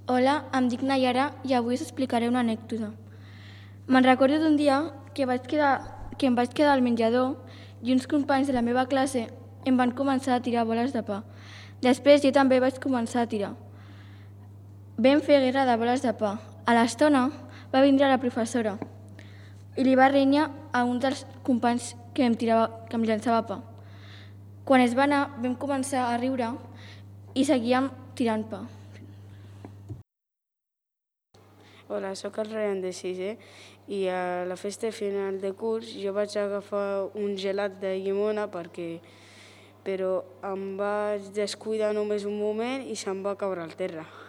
Hola, em dic Nayara i avui us explicaré una anècdota. Me'n recordo d'un dia que em vaig quedar al menjador i uns companys de la meva classe em van començar a tirar boles de pa. Després jo també vaig començar a tirar. Vam fer guerra de boles de pa. A l'estona va vindre la professora i li va renyar a un dels companys que em llançava pa. Quan es va anar vam començar a riure i seguíem tirant pa. Hola, sóc el Ryan de 6è i a la festa final de curs jo vaig agafar un gelat de llimona però em vaig descuidar només un moment i se'm va caure al terra.